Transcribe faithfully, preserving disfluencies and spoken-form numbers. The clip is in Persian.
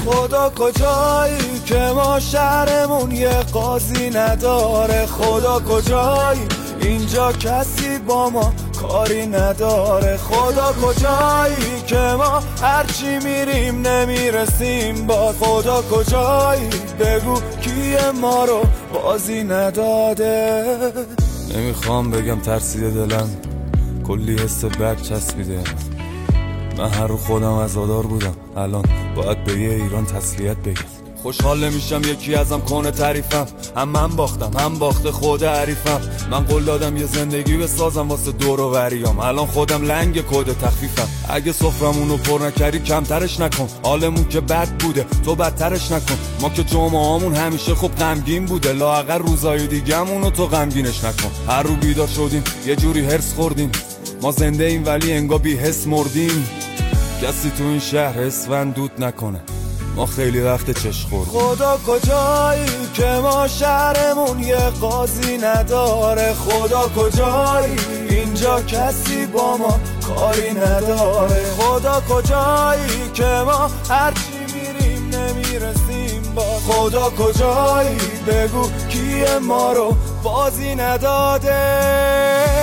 خدا کجایی که ما شهرمون یه قاضی نداره؟ خدا کجایی اینجا کسی با ما کاری نداره؟ خدا کجایی که ما هرچی میریم نمیرسیم باز؟ خدا کجایی بگو کیه ما رو بازی نداده؟ نمیخوام بگم ترسیده دلم، کلی حس بد چسبیده. من هر رو خودم عزادار بودم، الان باید به یه ایران تسلیت بگم. خوشحال نمیشم یکی ازم کنه تعریفم، هم من باختم هم باخته خود حریفم. من قول دادم یه زندگی بسازم واسه دور و بریام، الان خودم لنگ کد تخفیفم. اگه سفرمونو پر نکردی کمترش نکن، حالمون که بد بوده تو بدترش نکن. ما که جمعهامون همیشه خوب غمگین بوده، لااقل روزای دیگه‌مونو تو غمگینش نکن. هر رو بیدار شدیم یه جوری هرس خوردیم، ما زنده ایم ولی انگار بی حس مردیم. کسی تو این شهر اسفند دود نکنه، ما خیلی وقت چش خورد. خدا کجایی که ما شهرمون یه قاضی نداره؟ خدا کجایی اینجا کسی با ما کاری نداره؟ خدا کجایی که ما هرچی میریم نمیرسیم باز؟ خدا کجایی بگو کیه ما رو بازی نداده؟